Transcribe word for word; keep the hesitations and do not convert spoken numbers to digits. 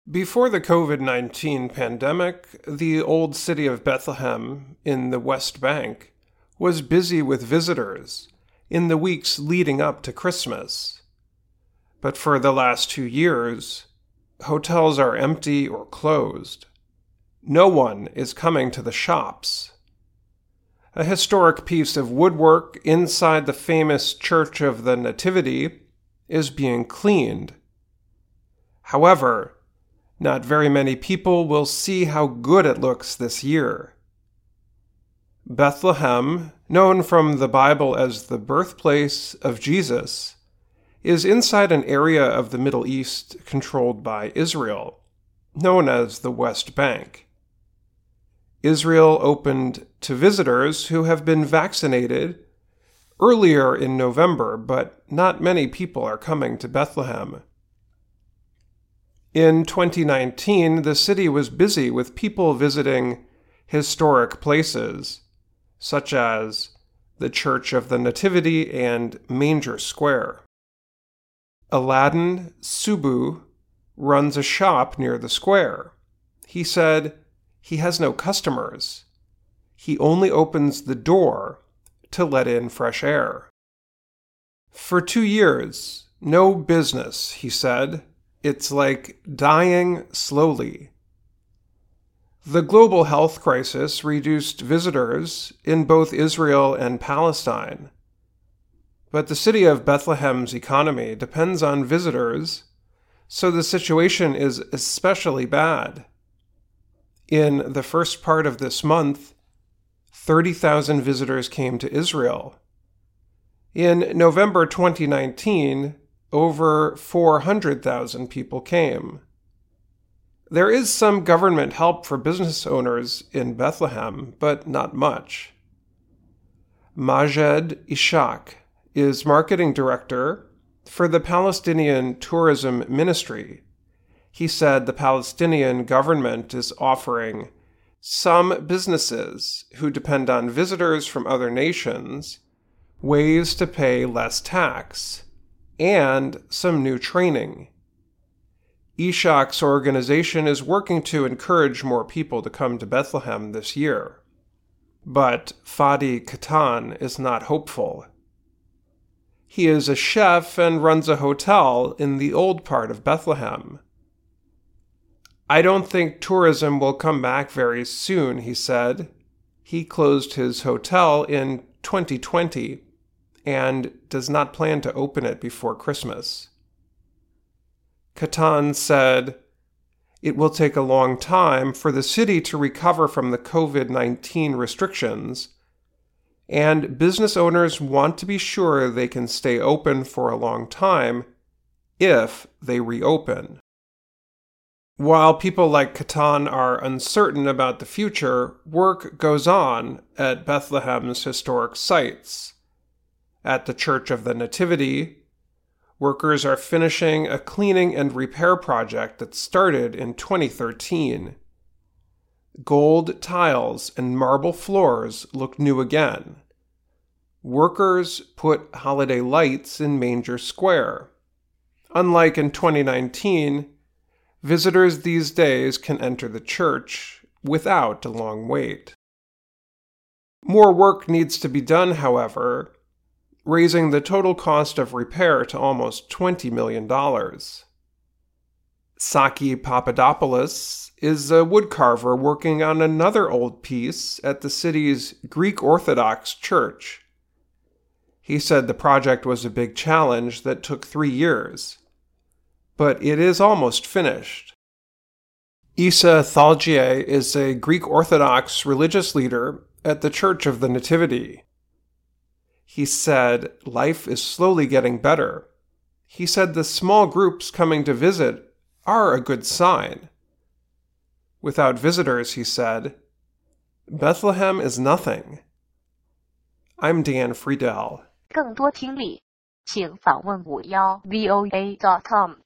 Before the COVID nineteen pandemic, the old city of Bethlehem in the West Bank was busy with visitors in the weeks leading up to Christmas. But for the last two years, hotels are empty or closed. No one is coming to the shops. A historic piece of woodwork inside the famous Church of the Nativity is being cleaned. However, not very many people will see how good it looks this year. Bethlehem, known from the Bible as the birthplace of Jesus, is inside an area of the Middle East controlled by Israel, known as the West Bank. Israel opened to visitors who have been vaccinated earlier in November, but not many people are coming to Bethlehem. In twenty nineteen, the city was busy with people visiting historic places, such as the Church of the Nativity and Manger Square. Aladdin Subu runs a shop near the square. He said he has no customers. He only opens the door to let in fresh air. For two years, no business, he said. It's like dying slowly. The global health crisis reduced visitors in both Israel and Palestine. But the city of Bethlehem's economy depends on visitors, so the situation is especially bad. In the first part of this month, thirty thousand visitors came to Israel. In November twenty nineteen, over four hundred thousand people came. There is some government help for business owners in Bethlehem, but not much. Majed Ishak is marketing director for the Palestinian Tourism Ministry. He said the Palestinian government is offering some businesses who depend on visitors from other nations ways to pay less tax and some new training. Ishak's organization is working to encourage more people to come to Bethlehem this year. But Fadi Katan is not hopeful. He is a chef and runs a hotel in the old part of Bethlehem. I don't think tourism will come back very soon, he said. He closed his hotel in twenty twenty and does not plan to open it before Christmas. Katan said, "It will take a long time for the city to recover from the COVID nineteen restrictions, and business owners want to be sure they can stay open for a long time if they reopen." While people like Katan are uncertain about the future, work goes on at Bethlehem's historic sites. At the Church of the Nativity, workers are finishing a cleaning and repair project that started in twenty thirteen. Gold tiles and marble floors look new again. Workers put holiday lights in Manger Square. Unlike in twenty nineteen, visitors these days can enter the church without a long wait. More work needs to be done, however, raising the total cost of repair to almost twenty million dollars. Saki Papadopoulos is a woodcarver working on another old piece at the city's Greek Orthodox Church. He said the project was a big challenge that took three years, but it is almost finished. Isa Thalgier is a Greek Orthodox religious leader at the Church of the Nativity. He said life is slowly getting better. He said the small groups coming to visit are a good sign. Without visitors, he said, Bethlehem is nothing. I'm Dan Friedel. 更多听力，请访问五幺 V O A dot com。